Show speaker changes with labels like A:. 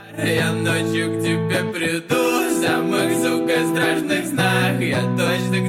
A: Я ночью к тебе приду в самых, сука, страшных снах. Я точно к